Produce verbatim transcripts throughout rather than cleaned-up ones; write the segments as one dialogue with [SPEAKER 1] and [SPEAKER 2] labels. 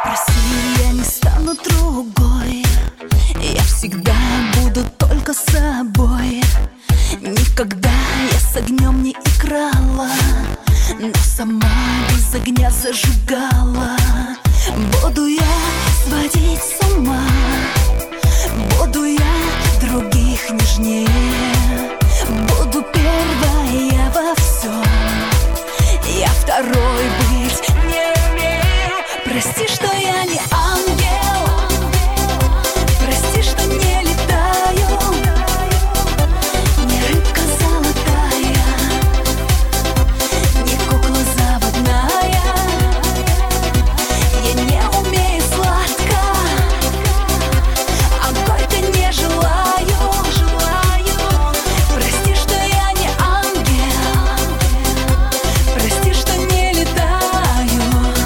[SPEAKER 1] Прости, я не стану другой. Я всегда буду только собой. Никогда я с огнем не играла, но сама без огня зажигала. Буду я сводить с ума, буду я других нежнее, буду первая во всем, я второй быть не умею. Прости, что я не ангел, прости, что не летаю, не рыбка золотая, не кукла заводная. Я не умею сладко, а горько не желаю, желаю. Прости, что я не ангел, прости, что не летаю.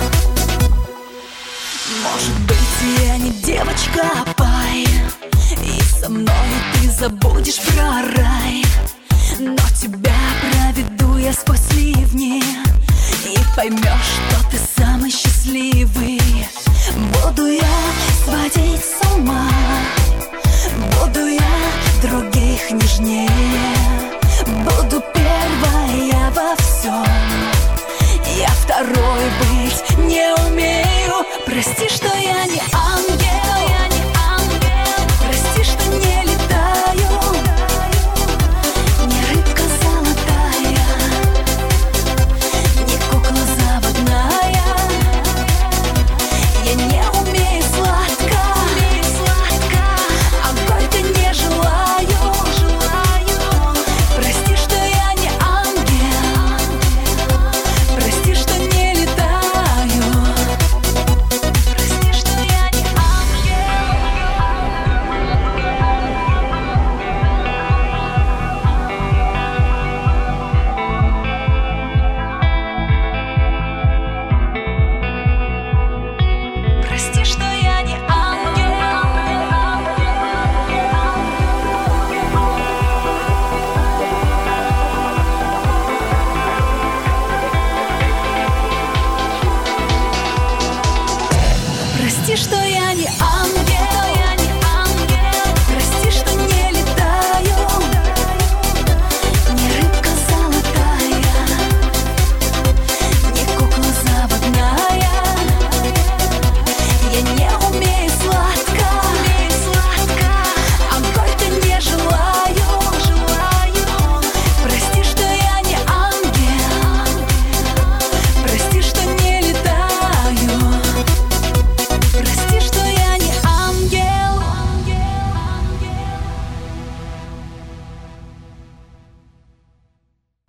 [SPEAKER 1] Может быть, я не девочка, а пай, и со мной ты забудешь про рай. Но тебя проведу я сквозь ливни, и поймешь, что ты самый счастливый. Буду я сводить с ума, буду я других нежнее, буду первая во всем, я второй быть не умею. Прости, что я не ангел, я не ангел, прости, что не летаю, не рыбка золотая, не кукла заводная. Я не умею сладко, а горько не желаю, желаю. Прости, что я не ангел, прости, что не летаю, прости, что я не ангел. Прости, что я не ангел. Прости, что я не ангел.